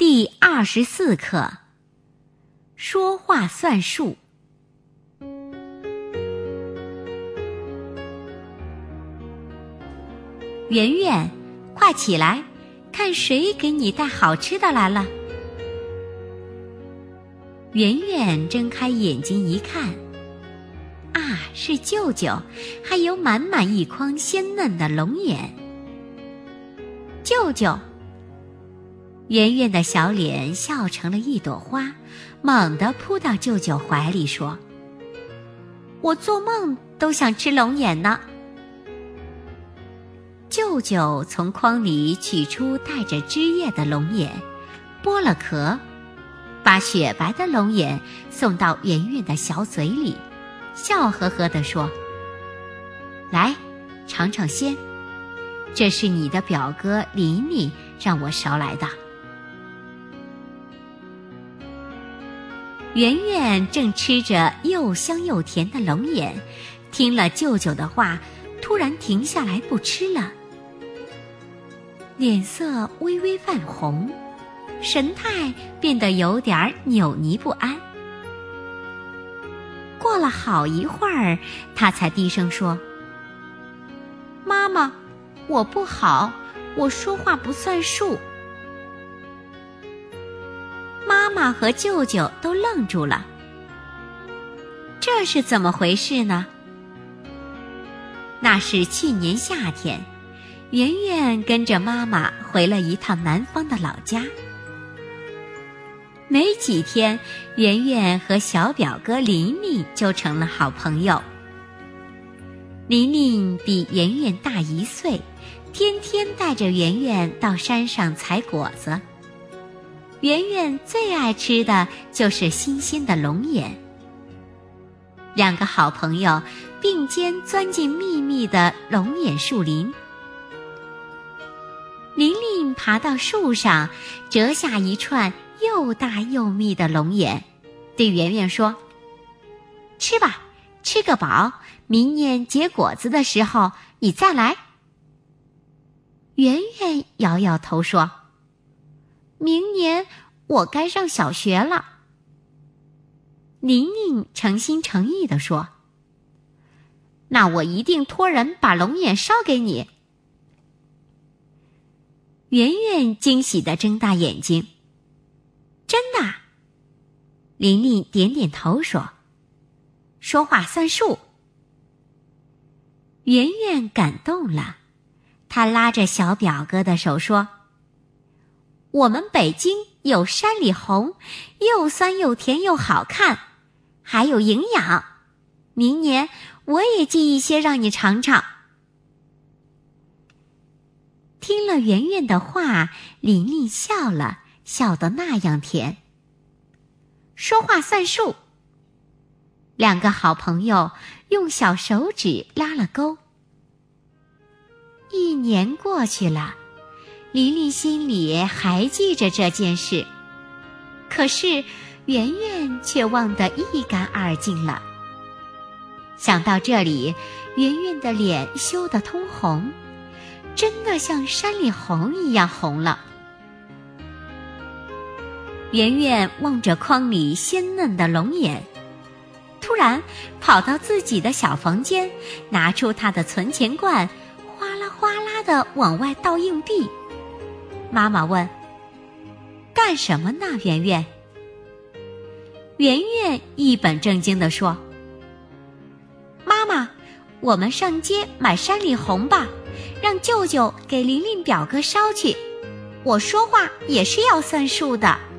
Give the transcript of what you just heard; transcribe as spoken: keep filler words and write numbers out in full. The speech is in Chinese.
第二十四课，说话算数。圆圆，快起来，看谁给你带好吃的来了。圆圆睁开眼睛一看，啊，是舅舅，还有满满一筐鲜嫩的龙眼。舅舅！圆圆的小脸笑成了一朵花，猛地扑到舅舅怀里说：我做梦都想吃龙眼呢。舅舅从筐里取出带着汁液的龙眼，剥了壳，把雪白的龙眼送到圆圆的小嘴里，笑呵呵地说：来，尝尝鲜，这是你的表哥黎黎让我捎来的。圆圆正吃着又香又甜的龙眼，听了舅舅的话，突然停下来不吃了，脸色微微泛红，神态变得有点扭捏不安。过了好一会儿，他才低声说：妈妈，我不好，我说话不算数。妈妈和舅舅都愣住了，这是怎么回事呢？那是去年夏天，圆圆跟着妈妈回了一趟南方的老家。没几天，圆圆和小表哥琳琳就成了好朋友。琳琳比圆圆大一岁，天天带着圆圆到山上采果子。圆圆最爱吃的就是新鲜的龙眼。两个好朋友并肩钻进密密的龙眼树林。琳琳爬到树上，折下一串又大又密的龙眼，对圆圆说：吃吧，吃个饱，明年结果子的时候你再来。圆圆摇摇头说：明年我该上小学了。琳琳诚心诚意地说：那我一定托人把龙眼捎给你。圆圆惊喜地睁大眼睛：真的？琳琳点点头说：说话算数。圆圆感动了，她拉着小表哥的手说：我们北京有山里红，又酸又甜又好看，还有营养，明年我也寄一些让你尝尝。听了圆圆的话，琳琳笑了，笑得那样甜。说话算数。两个好朋友用小手指拉了钩。一年过去了，琳琳心里还记着这件事，可是圆圆却忘得一干二净了。想到这里，圆圆的脸羞得通红，真的像山里红一样红了。圆圆望着筐里鲜嫩的龙眼，突然跑到自己的小房间，拿出她的存钱罐，哗啦哗啦地往外倒硬币。妈妈问：干什么呢，圆圆？圆圆一本正经地说：妈妈，我们上街买山里红吧，让舅舅给琳琳表哥捎去，我说话也是要算数的。